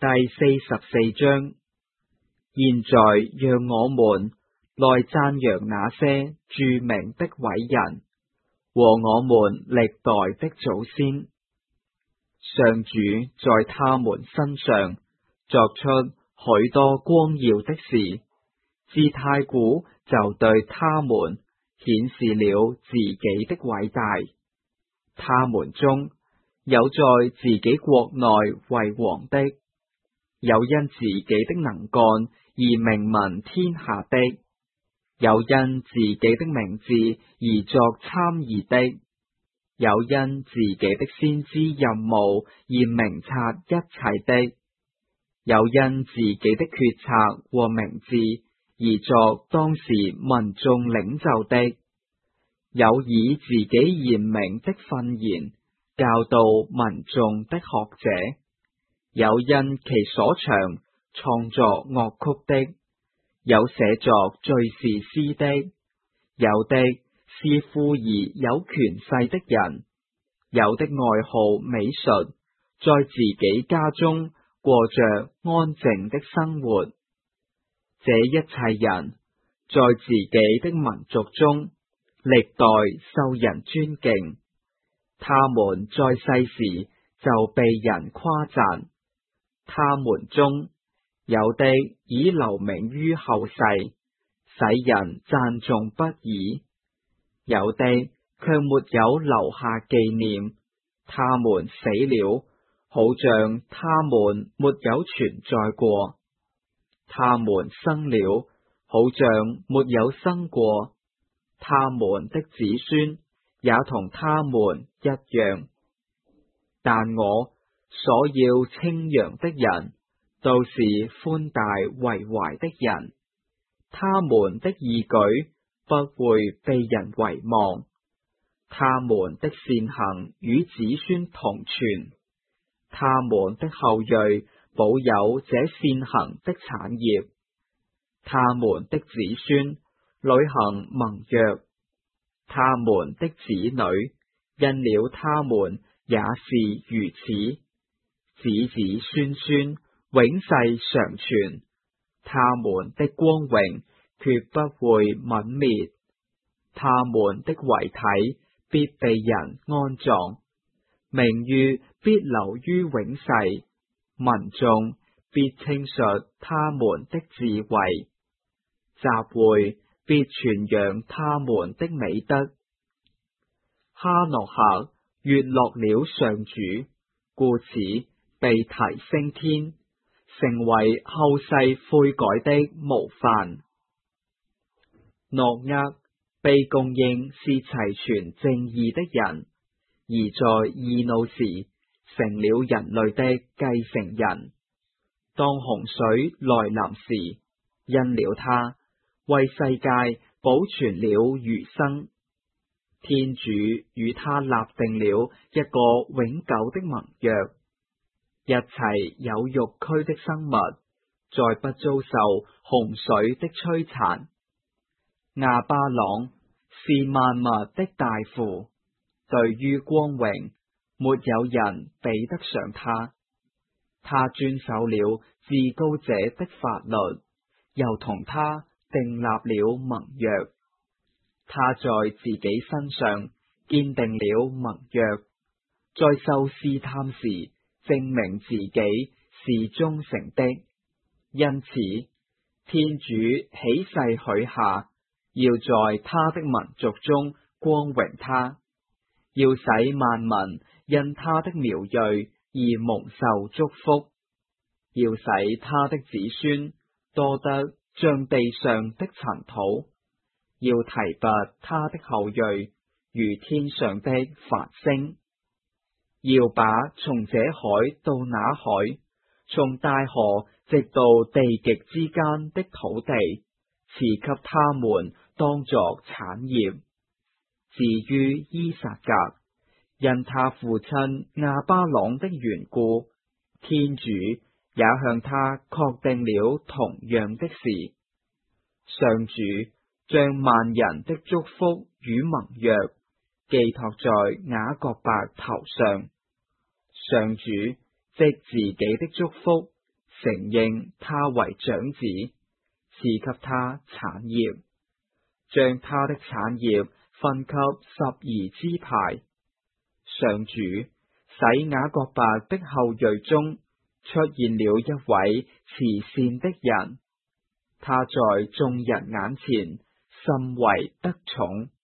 第44章。現在讓我們來讚揚那些著名的偉人和我們歷代的祖先。上主在他們身上作出許多光耀的事，自太古就對他們顯示了自己的偉大。他們中有在自己國內為王的，有因自己的能幹而名聞天下的，有因自己的名字而作參議的，有因自己的先知任務而明察一切的，有因自己的決策和明智而作當時民眾領袖的，有以自己賢明的訓言教導民眾的學者，有因其所長創作樂曲的，有寫作敘事詩的，有的是富而有權勢的人，有的愛好美術，在自己家中過着安靜的生活。這一切人在自己的民族中歷代受人尊敬，他們在世時就被人誇讚。他們中有的已留名於後世，使人讚頌不已；有的卻沒有留下紀念，他們死了，好像他們沒有存在過；他們生了，好像沒有生過；他們的子孫也同他們一樣。但我所要稱揚的人，都是寬大為懷的人，他們的義舉不會被人遺忘，他們的善行與子孫同存，他們的後裔保有這善行的產業，他們的子孫履行盟約，他們的子女因了他們也是如此，子子孫孫永世常存，他們的光榮決不會泯滅，他們的遺體必被人安葬，名譽必留於永世，民眾必稱述他們的智慧，集會必傳揚他們的美德。哈諾客悅樂了上主，故此被提升天，成為後世悔改的模範。諾厄被公認是齊全正義的人，而在易怒時成了人類的繼承人。當洪水來臨時，因了他，為世界保存了餘生。天主與他立定了一個永久的盟約，一切有肉軀的生物再不遭受洪水的摧殘。亞巴郎是萬物的大父，對於光榮，沒有人比得上他。他遵守了至高者的法律，又同他訂立了盟約。他在自己身上堅定了盟約，在受試探時證明自己是忠誠的。因此，天主起誓許下，要在他的民族中光榮他，要使萬民因他的苗裔而蒙受祝福，要使他的子孫多得像地上的塵土，要提拔他的後裔如天上的繁星，要把從這海到那海，從大河直到地極之間的土地賜給他們當作產業。至於依撒格，因他父親亞巴郎的緣故，天主也向他確定了同樣的事。上主將萬人的祝福與盟約寄託在雅各伯頭上，上主藉自己的祝福承認他為長子，賜給他產業，將他的產業分給12支派。上主使雅各伯的後裔中出現了一位慈善的人，他在眾人眼前甚為得寵。